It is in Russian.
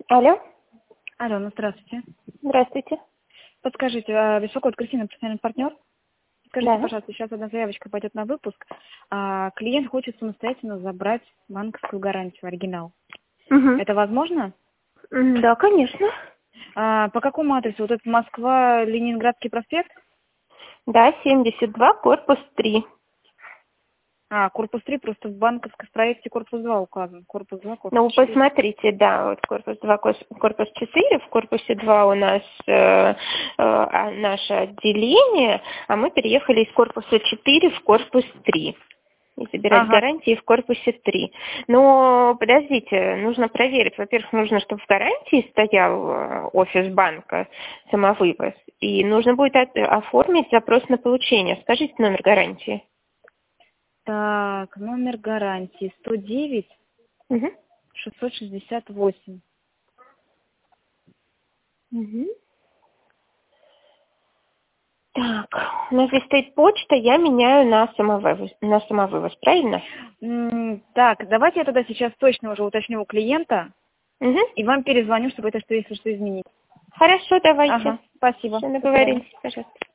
Алло, Алло, ну здравствуйте. здравствуйте. Подскажите, беспокоит Кристина, профессиональный партнер. Скажите, Да. пожалуйста, сейчас одна заявочка пойдет на выпуск. Клиент хочет самостоятельно забрать банковскую гарантию, оригинал. Мгм. Это возможно? Да, конечно. По какому адресу? Вот это Москва, Ленинградский проспект? Да, 72, корпус 3. Корпус 3, просто в банковском проекте корпус 2 указан. Корпус 2, корпус Ну, 4. посмотрите, да, вот корпус 2, корпус 4, в корпусе 2 у нас наше отделение, а мы переехали из корпуса 4 в корпус 3. И забирать Ага. гарантии в корпусе 3. Но подождите, нужно проверить. Во-первых, нужно, чтобы в гарантии стоял офис банка, самовывоз. И нужно будет оформить запрос на получение. Скажите номер гарантии. Так, номер гарантии 109 Угу. 668. Угу. Так, у нас здесь стоит почта, я меняю на самовывоз, правильно? Так, давайте я тогда сейчас точно уже уточню у клиента Угу. и вам перезвоню, чтобы это что, если что, изменить. Хорошо, давайте. Ага, спасибо. Все, До свидания. договорились, пожалуйста.